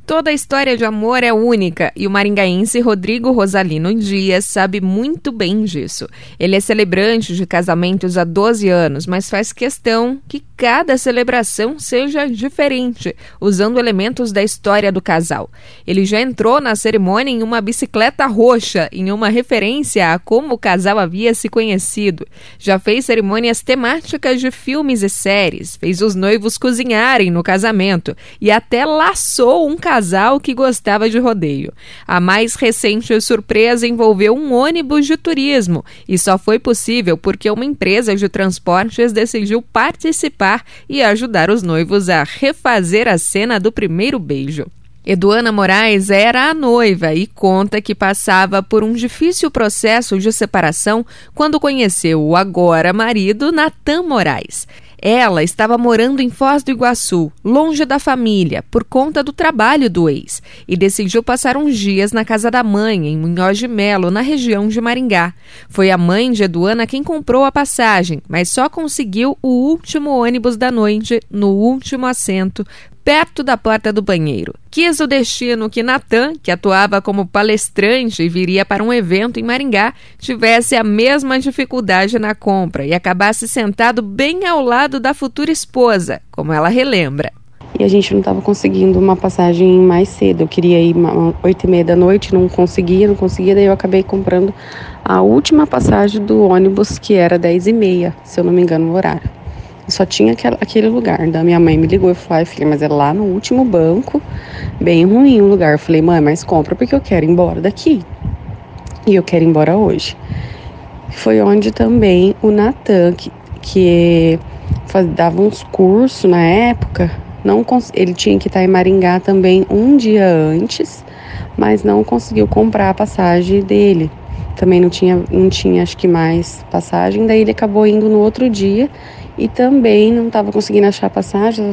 Toda história de amor é única e o maringaense Rodrigo Rosalino Dias sabe muito bem disso. Ele é celebrante de casamentos há 12 anos, mas faz questão que cada celebração seja diferente, usando elementos da história do casal. Ele já entrou na cerimônia em uma bicicleta roxa, em uma referência a como o casal havia se conhecido. Já fez cerimônias temáticas de filmes e séries, fez os noivos cozinharem no casamento e até laçou um casal que gostava de rodeio. A mais recente surpresa envolveu um ônibus de turismo e só foi possível porque uma empresa de transportes decidiu participar e ajudar os noivos a refazer a cena do primeiro beijo. Eduana Moraes era a noiva e conta que passava por um difícil processo de separação quando conheceu o agora marido Natan Moraes. Ela estava morando em Foz do Iguaçu, longe da família, por conta do trabalho do ex, e decidiu passar uns dias na casa da mãe, em Munhoz de Melo, na região de Maringá. Foi a mãe de Eduana quem comprou a passagem, mas só conseguiu o último ônibus da noite, no último assento, perto da porta do banheiro. Quis o destino que Natan, que atuava como palestrante e viria para um evento em Maringá, tivesse a mesma dificuldade na compra e acabasse sentado bem ao lado da futura esposa, como ela relembra. E a gente não estava conseguindo uma passagem mais cedo. Eu queria ir 8h30 da noite, não conseguia, daí eu acabei comprando a última passagem do ônibus, que era 10h30, se eu não me engano, o horário. Só tinha aquele lugar. Da minha mãe me ligou e falou: filha, mas é lá no último banco, bem ruim o lugar. Eu falei: mãe, mas compra porque eu quero ir embora daqui. E eu quero ir embora hoje. Foi onde também o Natan, que dava uns cursos na época, ele tinha que estar em Maringá também um dia antes, mas não conseguiu comprar a passagem dele. Também não tinha acho que mais passagem, daí ele acabou indo no outro dia. E também não estava conseguindo achar passagem,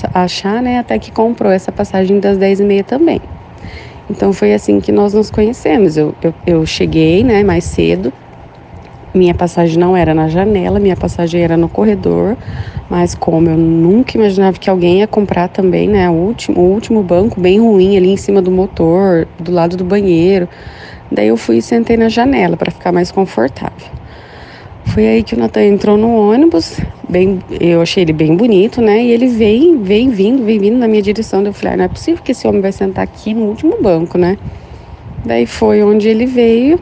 né, até que comprou essa passagem das 10h30 também. Então foi assim que nós nos conhecemos. Eu cheguei, né, mais cedo, minha passagem não era na janela, minha passagem era no corredor, mas como eu nunca imaginava que alguém ia comprar também, né, o último banco bem ruim ali em cima do motor, do lado do banheiro, daí eu fui e sentei na janela para ficar mais confortável. Foi aí que o Natan entrou no ônibus, eu achei ele bem bonito, né? E ele veio vindo na minha direção. Eu falei: não é possível que esse homem vai sentar aqui no último banco, né? Daí foi onde ele veio,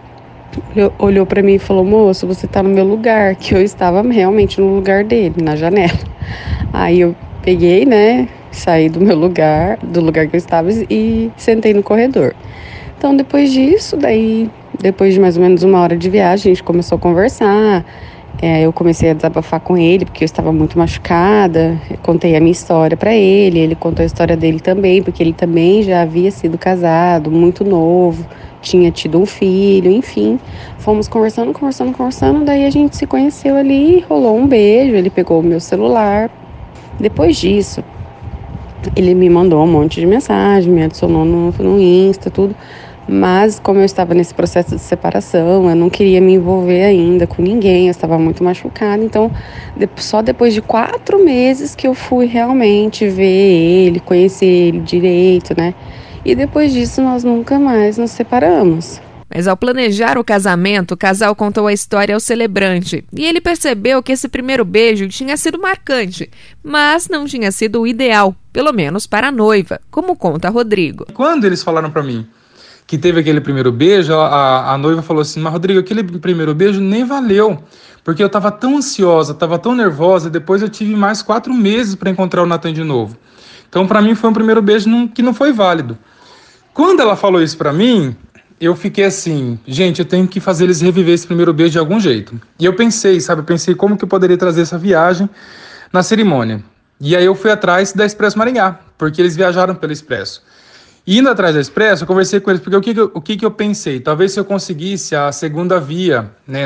olhou pra mim e falou: moço, você tá no meu lugar, que eu estava realmente no lugar dele, na janela. Aí eu peguei, né? Saí do meu lugar, do lugar que eu estava e sentei no corredor. Então depois disso, depois de mais ou menos 1 hora de viagem, a gente começou a conversar. Eu comecei a desabafar com ele, porque eu estava muito machucada. Eu contei a minha história para ele, ele contou a história dele também, porque ele também já havia sido casado, muito novo, tinha tido um filho, enfim. Fomos conversando, daí a gente se conheceu ali, rolou um beijo, ele pegou o meu celular. Depois disso, ele me mandou um monte de mensagem, me adicionou no Insta, tudo. Mas como eu estava nesse processo de separação, eu não queria me envolver ainda com ninguém, eu estava muito machucada. Então, só depois de 4 meses que eu fui realmente ver ele, conhecer ele direito, né? E depois disso, nós nunca mais nos separamos. Mas ao planejar o casamento, o casal contou a história ao celebrante. E ele percebeu que esse primeiro beijo tinha sido marcante, mas não tinha sido o ideal, pelo menos para a noiva, como conta Rodrigo. Quando eles falaram para mim que teve aquele primeiro beijo, a noiva falou assim: mas Rodrigo, aquele primeiro beijo nem valeu, porque eu estava tão ansiosa, estava tão nervosa, depois eu tive mais 4 meses para encontrar o Natan de novo. Então para mim foi um primeiro beijo que não foi válido. Quando ela falou isso para mim, eu fiquei assim: gente, eu tenho que fazer eles reviver esse primeiro beijo de algum jeito. E eu pensei como que eu poderia trazer essa viagem na cerimônia. E aí eu fui atrás da Expresso Maringá, porque eles viajaram pelo Expresso. Indo atrás da Expresso, eu conversei com eles, porque o que eu pensei? Talvez se eu conseguisse a segunda via, né,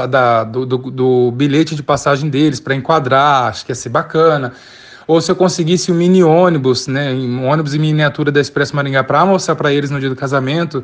do bilhete de passagem deles para enquadrar, acho que ia ser bacana. Ou se eu conseguisse um mini ônibus, né, um ônibus em miniatura da Expresso Maringá para mostrar para eles no dia do casamento.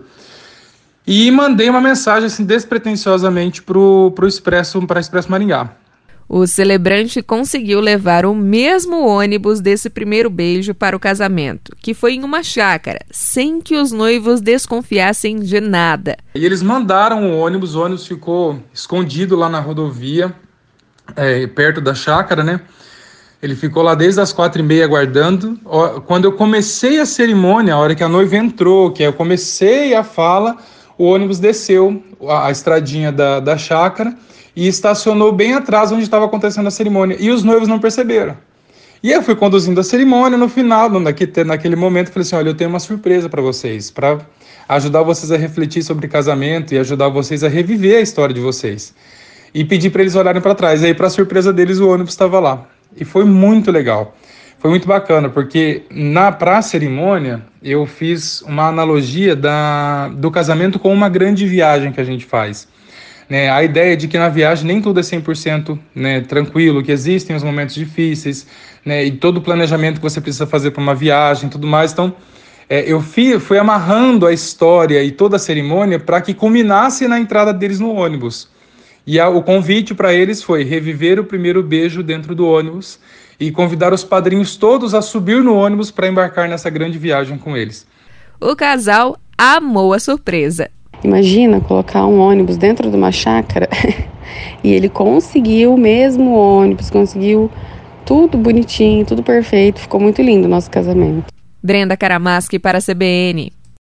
E mandei uma mensagem assim, despretensiosamente para a Expresso Maringá. O celebrante conseguiu levar o mesmo ônibus desse primeiro beijo para o casamento, que foi em uma chácara, sem que os noivos desconfiassem de nada. E eles mandaram o ônibus ficou escondido lá na rodovia, perto da chácara, né? Ele ficou lá desde as 4h30 aguardando. Quando eu comecei a cerimônia, a hora que a noiva entrou, que eu comecei a fala, o ônibus desceu a estradinha da chácara e estacionou bem atrás onde estava acontecendo a cerimônia. E os noivos não perceberam. E eu fui conduzindo a cerimônia. No final, naquele momento, eu falei assim, olha, eu tenho uma surpresa para vocês, para ajudar vocês a refletir sobre casamento e ajudar vocês a reviver a história de vocês. E pedi para eles olharem para trás. E aí, para surpresa deles, o ônibus estava lá. E foi muito legal. Foi muito bacana, porque para a cerimônia, eu fiz uma analogia do casamento com uma grande viagem que a gente faz. Né, a ideia de que na viagem nem tudo é 100%, né, tranquilo, que existem os momentos difíceis, né, e todo o planejamento que você precisa fazer para uma viagem e tudo mais. Então, eu fui amarrando a história e toda a cerimônia para que culminasse na entrada deles no ônibus. E o convite para eles foi reviver o primeiro beijo dentro do ônibus e convidar os padrinhos todos a subir no ônibus para embarcar nessa grande viagem com eles. O casal amou a surpresa. Imagina colocar um ônibus dentro de uma chácara e ele conseguiu o mesmo ônibus, conseguiu tudo bonitinho, tudo perfeito. Ficou muito lindo o nosso casamento. Brenda Karamaschi para a CBN.